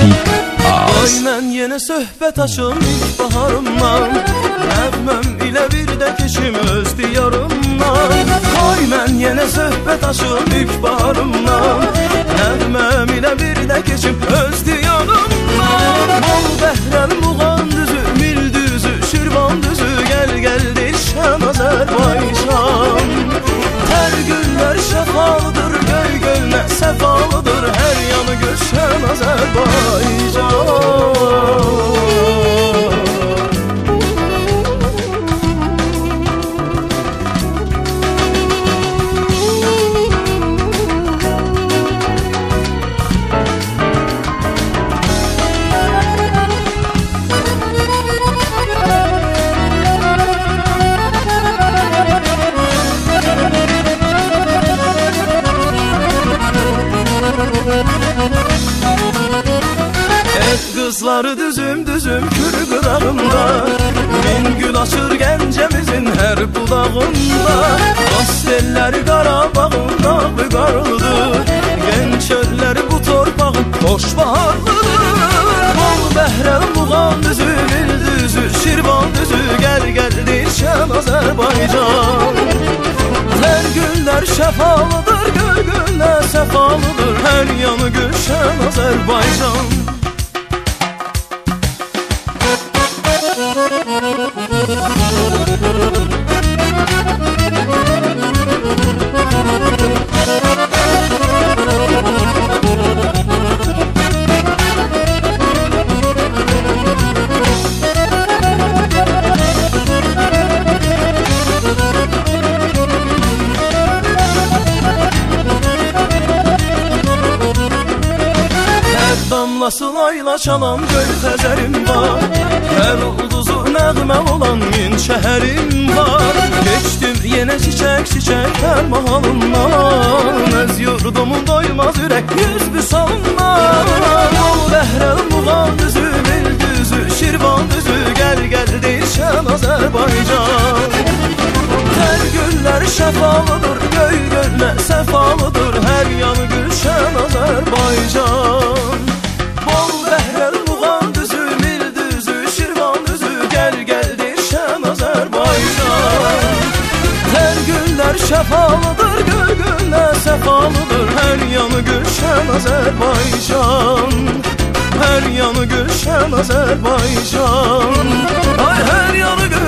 Deep House. Ay mən yenə söhbət açım ilk baharımdan, nəğməm ilə bir də keçim öz diyarımdan. Ay mən yenə söhbət açım ilk baharımdan, nəğməm ilə bir də keçim öz diyarımdan. Bol bəhrəl muğan düzü, mil düzü, şirvan düzü, gəl gəl dilşən Azərbaycan. Hər günlər şəfalıdır, göy gölünə səfalıdır, hər yanı gülşən Azərbaycan. Kızları düzüm düzüm kürü qırağında, min gül açır gəncəmizin hər budağında. Pastelləri Qarabağın dağı qarlıdır, Gəncə çölləri bu torpağın xoş baharlıdır. Bol bəhrəl muğan düzü, mil düzü, şirvan düzü, gəl gəl dilşən Azərbaycan. Hər günlər şəfalıdır, göy göllər səfalıdır, hər yanı gülşən Azərbaycan. Damlası layla çalan göy xəzərim var, hər ulduzu nəğmə olan min şəhərim var. Keçdim yenə çiçək çiçək hər mahalından, öz yurdumun doymaz ürək yüz büsalından. Bol bəhrəl muğan düzü, mil düzü, şirvan düzü, gəl gəl dilşən Azərbaycan. Hər günlər şəfalıdır, göy göllə səfalıdır, hər yanı gülşən Azərbaycan. Bol bəhrəl muğan düzü, mil düzü, şirvan düzü, gəl gəl dilşən Azərbaycan. Hər günlər şəfalıdır, göy göllə səfalıdır, hər yanı gülşən Azərbaycan. Hər yanı gülşən Azərbaycan. Ay hər yanı gülşən